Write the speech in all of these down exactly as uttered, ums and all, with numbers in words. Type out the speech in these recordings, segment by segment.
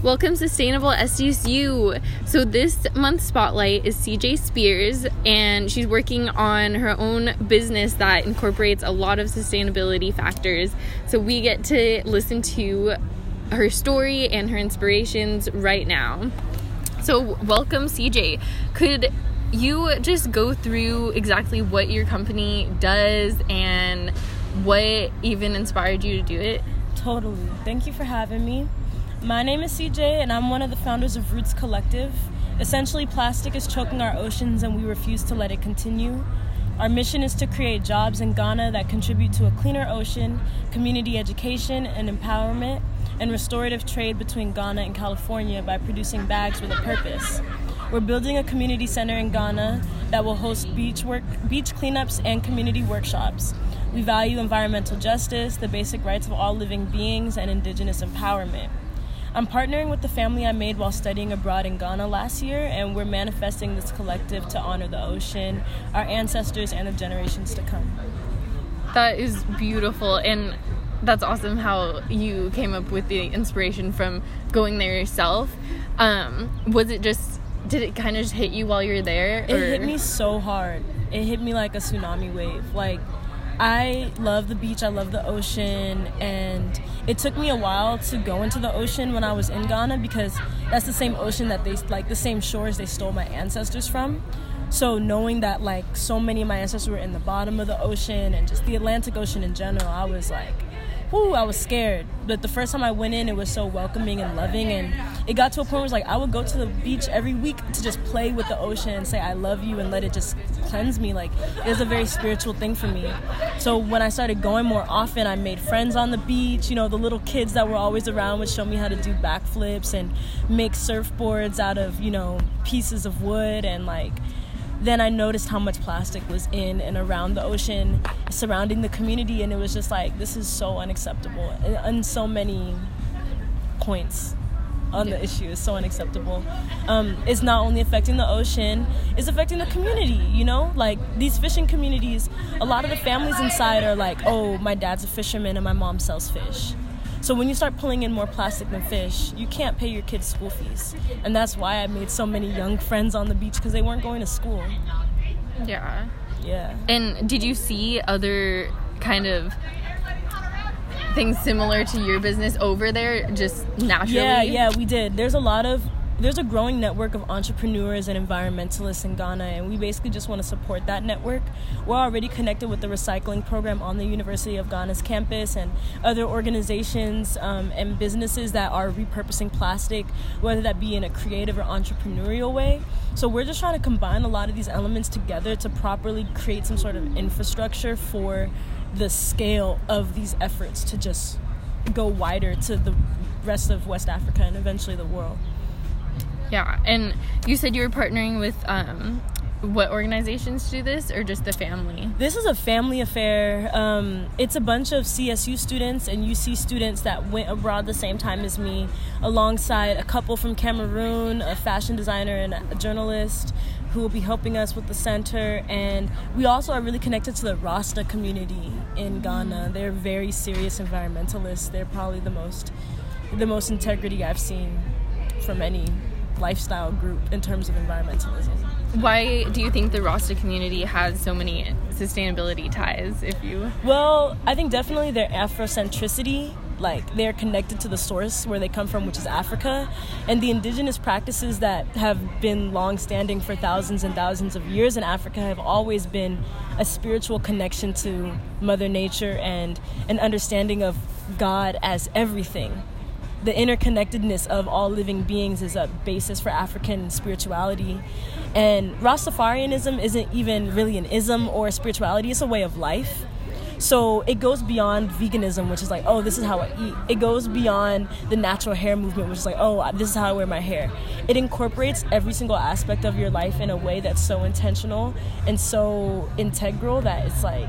Welcome Sustainable S D S U. So this month's spotlight is C J Spears, and she's working on her own business that incorporates a lot of sustainability factors. So we get to listen to her story and her inspirations right now. So welcome, C J. Could you just go through exactly what your company does and what even inspired you to do it? Totally. Thank you for having me. My name is C J, and I'm one of the founders of Roots Collective. Essentially, plastic is choking our oceans, and we refuse to let it continue. Our mission is to create jobs in Ghana that contribute to a cleaner ocean, community education and empowerment, and restorative trade between Ghana and California by producing bags with a purpose. We're building a community center in Ghana that will host beach work, beach cleanups and community workshops. We value environmental justice, the basic rights of all living beings, and indigenous empowerment. I'm partnering with the family I made while studying abroad in Ghana last year, and we're manifesting this collective to honor the ocean, our ancestors, and the generations to come. That is beautiful, and that's awesome how you came up with the inspiration from going there yourself. Um, was it just, did it kind of just hit you while you were there? Or? It hit me so hard. It hit me like a tsunami wave. Like, I love the beach, I love the ocean, and it took me a while to go into the ocean when I was in Ghana because that's the same ocean that they, like the same shores they stole my ancestors from. So knowing that like so many of my ancestors were in the bottom of the ocean and just the Atlantic Ocean in general, I was like, whoo, I was scared. But the first time I went in, it was so welcoming and loving, and it got to a point where it was like I would go to the beach every week to just play with the ocean and say I love you and let it just cleanse me. Like, it was a very spiritual thing for me. So when I started going more often, I made friends on the beach. You know, the little kids that were always around would show me how to do backflips and make surfboards out of, you know, pieces of wood. And like, then I noticed how much plastic was in and around the ocean, surrounding the community, and it was just like, this is so unacceptable. And on so many points on the issue is so unacceptable. Um, it's not only affecting the ocean, it's affecting the community, you know? Like, these fishing communities, a lot of the families inside are like, oh, my dad's a fisherman and my mom sells fish. So when you start pulling in more plastic than fish, you can't pay your kids' school fees. And that's why I made so many young friends on the beach, because they weren't going to school. Yeah. Yeah. And did you see other kind of things similar to your business over there, just naturally? Yeah, yeah, we did. There's a lot of, there's a growing network of entrepreneurs and environmentalists in Ghana, and we basically just want to support that network. We're already connected with the recycling program on the University of Ghana's campus and other organizations um, and businesses that are repurposing plastic, whether that be in a creative or entrepreneurial way. So we're just trying to combine a lot of these elements together to properly create some sort of infrastructure for the scale of these efforts to just go wider to the rest of West Africa and eventually the world. Yeah, and you said you were partnering with um, what organizations to do this, or just the family? This is a family affair. Um, it's a bunch of C S U students and U C students that went abroad the same time as me, alongside a couple from Cameroon, a fashion designer and a journalist who will be helping us with the center. And we also are really connected to the Rasta community in Ghana. They're very serious environmentalists. They're probably the most, the most integrity I've seen from any lifestyle group in terms of environmentalism. Why do you think the Rasta community has so many sustainability ties, if you... Well, I think definitely their Afrocentricity, like they're connected to the source where they come from, which is Africa, and the indigenous practices that have been long-standing for thousands and thousands of years in Africa have always been a spiritual connection to Mother Nature and an understanding of God as everything. The interconnectedness of all living beings is a basis for African spirituality. And Rastafarianism isn't even really an ism or a spirituality, it's a way of life. So it goes beyond veganism, which is like, oh, this is how I eat. It goes beyond the natural hair movement, which is like, oh, this is how I wear my hair. It incorporates every single aspect of your life in a way that's so intentional and so integral that it's like,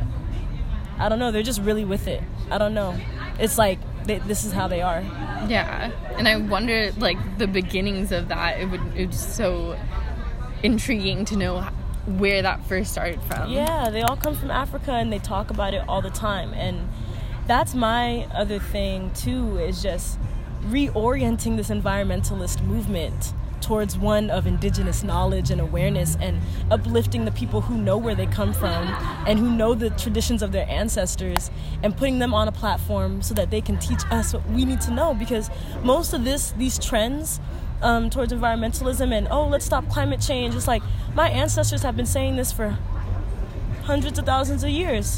I don't know, they're just really with it. I don't know. It's like, they, this is how they are. Yeah. And I wonder, like, the beginnings of that, it would it's so intriguing to know where that first started from. Yeah, they all come from Africa and they talk about it all the time. And that's my other thing, too, is just reorienting this environmentalist movement towards one of indigenous knowledge and awareness, and uplifting the people who know where they come from and who know the traditions of their ancestors, and putting them on a platform so that they can teach us what we need to know. Because most of this these trends um, towards environmentalism and oh, let's stop climate change, it's like my ancestors have been saying this for hundreds of thousands of years.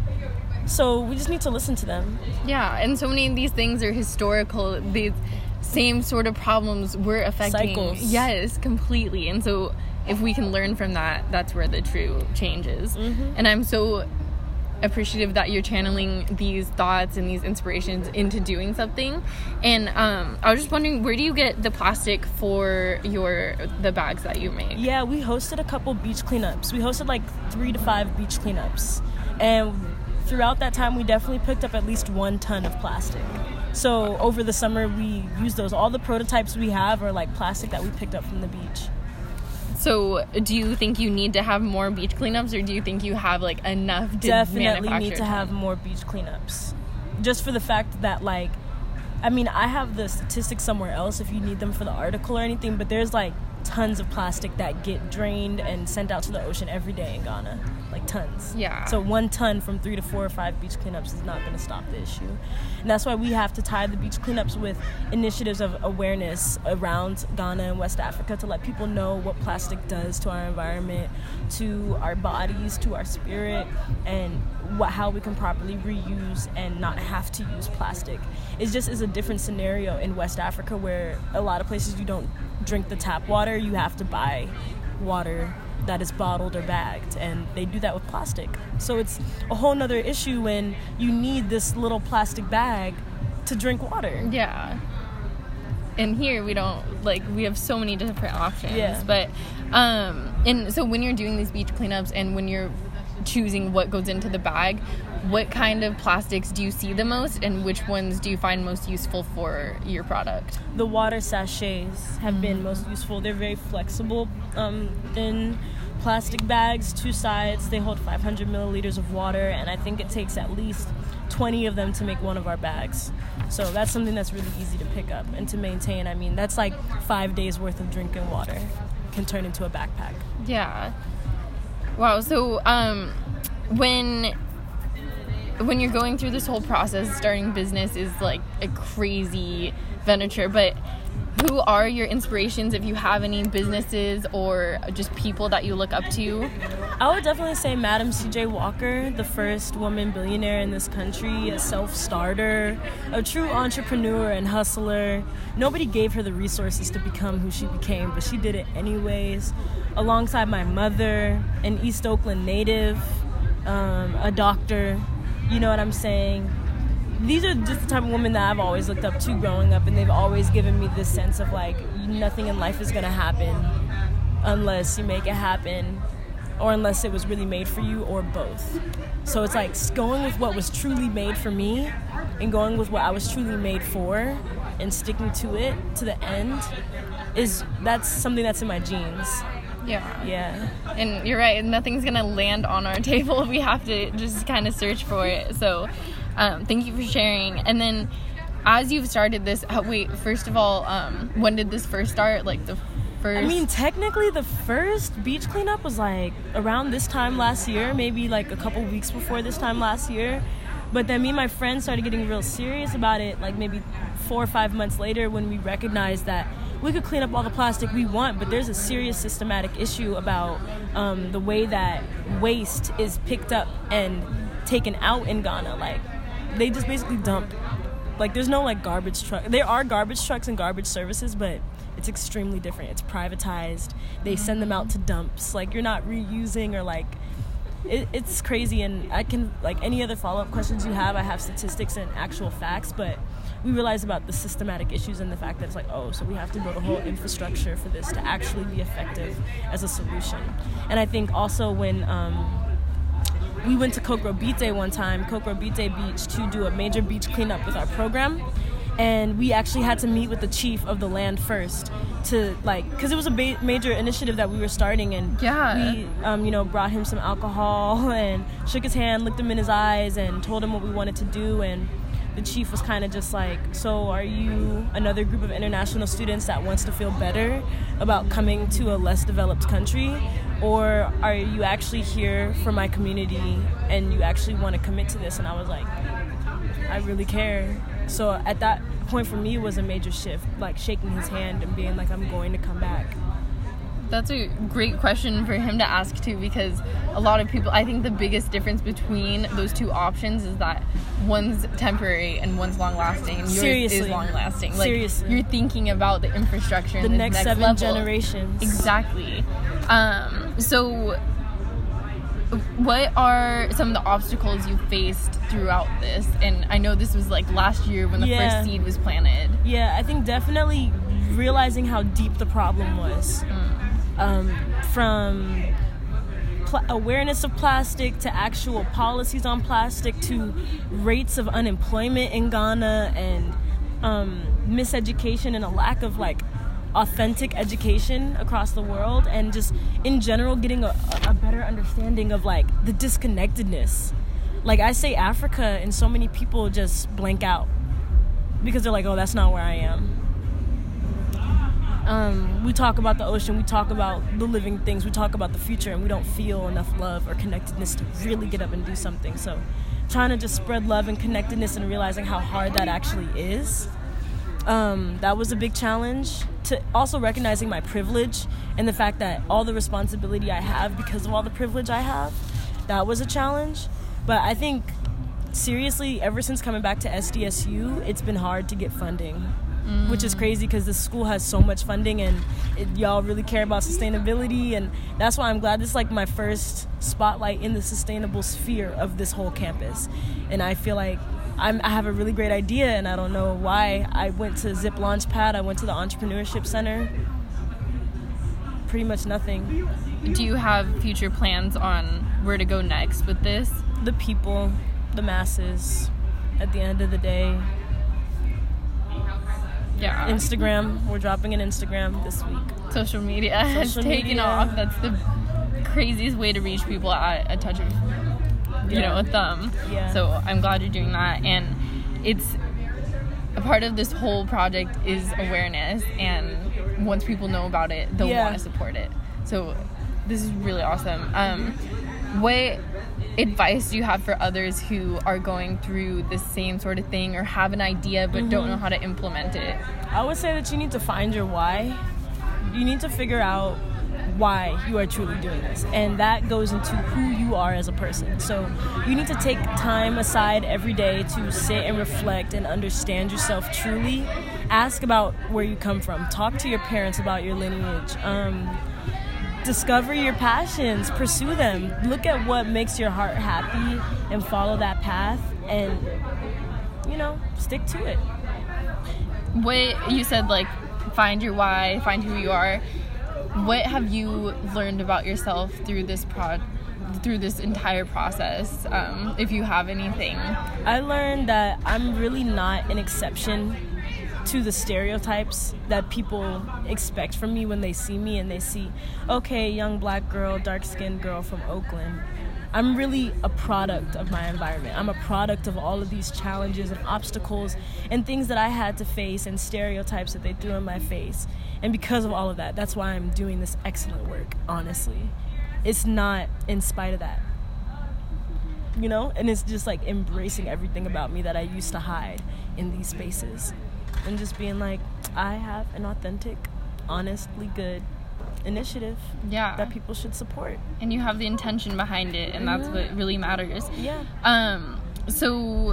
So we just need to listen to them. Yeah, and so many of these things are historical. These same sort of problems we're affecting. Cycles. Yes, completely. And so if we can learn from that, that's where the true change is. Mm-hmm. And I'm so appreciative that you're channeling these thoughts and these inspirations into doing something. And um, I was just wondering, where do you get the plastic for your the bags that you make? Yeah, we hosted a couple beach cleanups. We hosted like three to five beach cleanups. And throughout that time, we definitely picked up at least one ton of plastic. So over the summer, we use those. All the prototypes we have are like plastic that we picked up from the beach. So do you think you need to have more beach cleanups, or do you think you have like enough to Definitely manufacture need to have more beach cleanups. Just for the fact that, like, I mean, I have the statistics somewhere else if you need them for the article or anything, but there's like tons of plastic that get drained and sent out to the ocean every day in Ghana. Like tons. Yeah. So one ton from three to four or five beach cleanups is not going to stop the issue. And that's why we have to tie the beach cleanups with initiatives of awareness around Ghana and West Africa to let people know what plastic does to our environment, to our bodies, to our spirit, and what how we can properly reuse and not have to use plastic. It just is a different scenario in West Africa, where a lot of places you don't drink the tap water, you have to buy water that is bottled or bagged, and they do that with plastic. So it's a whole nother issue when you need this little plastic bag to drink water. Yeah. And here we don't, like, we have so many different options. Yeah. But, um, and so when you're doing these beach cleanups and when you're choosing what goes into the bag, what kind of plastics do you see the most, and which ones do you find most useful for your product? The water sachets have mm-hmm. been most useful. They're very flexible um, in plastic bags, two sides. They hold five hundred milliliters of water, and I think it takes at least twenty of them to make one of our bags. So that's something that's really easy to pick up and to maintain. I mean, that's like five days worth of drinking water can turn into a backpack. Yeah. Wow. So um, when when you're going through this whole process, starting business is like a crazy venture, but who are your inspirations, if you have any businesses or just people that you look up to? I would definitely say Madam C J Walker, the first woman billionaire in this country, a self-starter, a true entrepreneur and hustler. Nobody gave her the resources to become who she became, but she did it anyways. Alongside my mother, an East Oakland native, um, a doctor, you know what I'm saying? These are just the type of women that I've always looked up to growing up, and they've always given me this sense of, like, nothing in life is going to happen unless you make it happen, or unless it was really made for you, or both. So it's like going with what was truly made for me and going with what I was truly made for and sticking to it to the end is that's something that's in my genes. Yeah. Yeah. And you're right, nothing's going to land on our table. We have to just kind of search for it. So um, thank you for sharing. And then as you've started this, uh, wait, first of all, um, when did this first start? Like the first? I mean, technically the first beach cleanup was like around this time last year, maybe like a couple weeks before this time last year. But then me and my friends started getting real serious about it like maybe four or five months later, when we recognized that we could clean up all the plastic we want, but there's a serious systematic issue about um, the way that waste is picked up and taken out in Ghana. Like, they just basically dump. Like, there's no, like, garbage truck. There are garbage trucks and garbage services, but it's extremely different. It's privatized. They send them out to dumps. Like, you're not reusing or, like, it, it's crazy. And I can, like, any other follow-up questions you have, I have statistics and actual facts, but we realize about the systematic issues and the fact that it's like, oh, so we have to build a whole infrastructure for this to actually be effective as a solution. And I think also when um, we went to Kokrobite one time, Kokrobite Beach, to do a major beach cleanup with our program, and we actually had to meet with the chief of the land first to, like, because it was a ba- major initiative that we were starting, and yeah. we, um, you know, brought him some alcohol and shook his hand, looked him in his eyes, and told him what we wanted to do. And the chief was kind of just like, so are you another group of international students that wants to feel better about coming to a less developed country? Or are you actually here for my community and you actually want to commit to this? And I was like, I really care. So at that point for me, it was a major shift, like shaking his hand and being like, I'm going to come back. That's a great question for him to ask too, because a lot of people, I think the biggest difference between those two options is that one's temporary and one's long lasting, and yours Seriously. is long lasting. Like, Seriously. You're thinking about the infrastructure, The and the next, next seven level. generations. Exactly. Um, so what are some of the obstacles you faced throughout this? And I know this was like last year when the Yeah. first seed was planted. Yeah, I think definitely realizing how deep the problem was. Mm. Um, from pl- awareness of plastic to actual policies on plastic to rates of unemployment in Ghana and um, miseducation and a lack of like authentic education across the world, and just in general getting a, a better understanding of like the disconnectedness. Like I say Africa and so many people just blank out because they're like, oh, that's not where I am. Um, we talk about the ocean, we talk about the living things, we talk about the future, and we don't feel enough love or connectedness to really get up and do something. So trying to just spread love and connectedness and realizing how hard that actually is, um, that was a big challenge. To also recognizing my privilege and the fact that all the responsibility I have because of all the privilege I have, that was a challenge. But I think, seriously, ever since coming back to S D S U, it's been hard to get funding. Mm. Which is crazy because the school has so much funding and it, y'all really care about sustainability, and that's why I'm glad this is like my first spotlight in the sustainable sphere of this whole campus. And I feel like I'm, I have a really great idea, and I don't know why. I went to Zip Launchpad, I went to the Entrepreneurship Center. Pretty much nothing. Do you have future plans on where to go next with this? The people, the masses, at the end of the day. Yeah. Instagram. We're dropping an Instagram this week. Social media has Social taken media. off. That's the craziest way to reach people at a touch of, you Yeah. know, a thumb. Yeah. So I'm glad you're doing that. And it's a part of this whole project is awareness. And once people know about it, they'll Yeah. want to support it. So this is really awesome. Um, what advice do you have for others who are going through the same sort of thing or have an idea but Mm-hmm. don't know how to implement it? I would say that you need to find your why. You need to figure out why you are truly doing this, and that goes into who you are as a person. So you need to take time aside every day to sit and reflect and understand yourself truly. Ask about where you come from. Talk to your parents about your lineage. Um, discover your passions, pursue them. Look at what makes your heart happy and follow that path, and you know, stick to it. What you said, like, find your why, find who you are. What have you learned about yourself through this pro through this entire process, um, if you have anything? I learned that I'm really not an exception to the stereotypes that people expect from me when they see me and they see, okay, young black girl, dark-skinned girl from Oakland. I'm really a product of my environment. I'm a product of all of these challenges and obstacles and things that I had to face and stereotypes that they threw in my face. And because of all of that, that's why I'm doing this excellent work, honestly. It's not in spite of that. You know? And it's just like embracing everything about me that I used to hide in these spaces. And just being like, I have an authentic, honestly good initiative Yeah. that people should support. And you have the intention behind it, and that's what really matters. Yeah. Um, so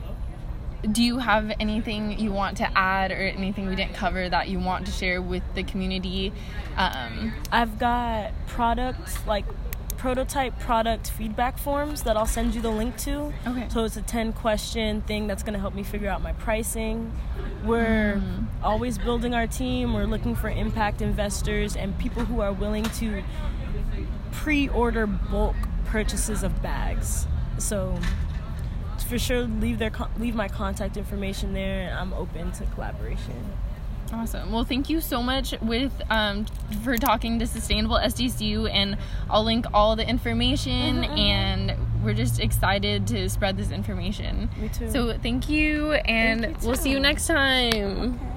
do you have anything you want to add or anything we didn't cover that you want to share with the community? Um, I've got product, like prototype product feedback forms that I'll send you the link to. Okay. So it's a ten question thing that's going to help me figure out my pricing. We're Mm. always building our team. We're looking for impact investors and people who are willing to pre-order bulk purchases of bags. So for sure, leave their con- leave my contact information there, and I'm open to collaboration. Awesome. Well, thank you so much with um, for talking to Sustainable S D S U, and I'll link all the information Mm-hmm. and we're just excited to spread this information. Me too. So thank you, and Thank you we'll see you too. next time. Okay.